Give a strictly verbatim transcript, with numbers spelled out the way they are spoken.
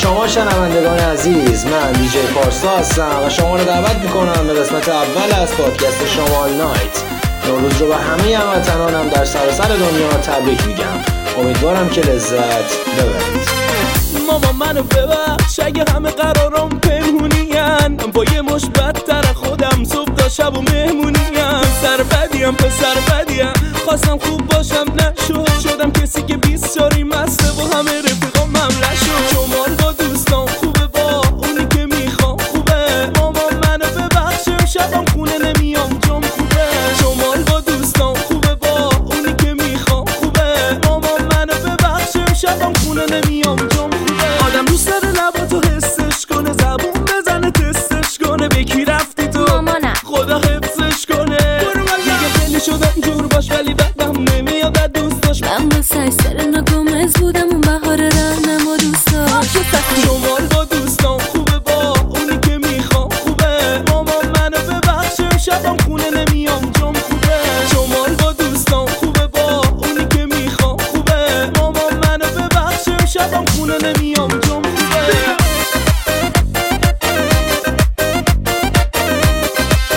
شما شنوندگان عزیز، من دیجی پارسا هستم و شما رو دعوت میکنم به قسمت اول از پادکست شمال نایت. نوروز رو به همه هموطنانم در سراسر دنیا تبریک میگم. امیدوارم که لذت ببرید. ماما منو ببخش اگه همه قرارم پنهونین، با یه مش بدتر خودم صبح تا شب و مهمونین. پسر بدیم پسر بدیم، خواستم خوب باشم نشد، شدم کسی که بیست شاری مسته و همه رفیقام ممله شد. شمال با دوستان خوبه، با اونی که میخوام خوبه. ماما منو ببخش شبم خونه نمیام جام خوبه. شمال با دوستان خوبه، با اونی که میخوام خوبه. ماما منو ببخش شبم خونه نمیام جام خوبه. آدم دوست داره لباتو حسش کنه، زبون بزنه تستش کنه. به کی رفتی تو؟ مامانم. خدا حفظش کنه. دیگه خیلی شدم جور باش ولی بدم نمیاد از دوست داشت. من با سر ناگمز بودم اون بهار رهنم و دوست داشت. شمال با دوستان خوبه، با اونی که میخوام خوبه. ماما منو ببخشه شبم خونه نمیام جام خوبه. شمال با دوستان خوبه، با اونی که میخوام خوبه. ماما منو ببخشه شبم خونه نمیام.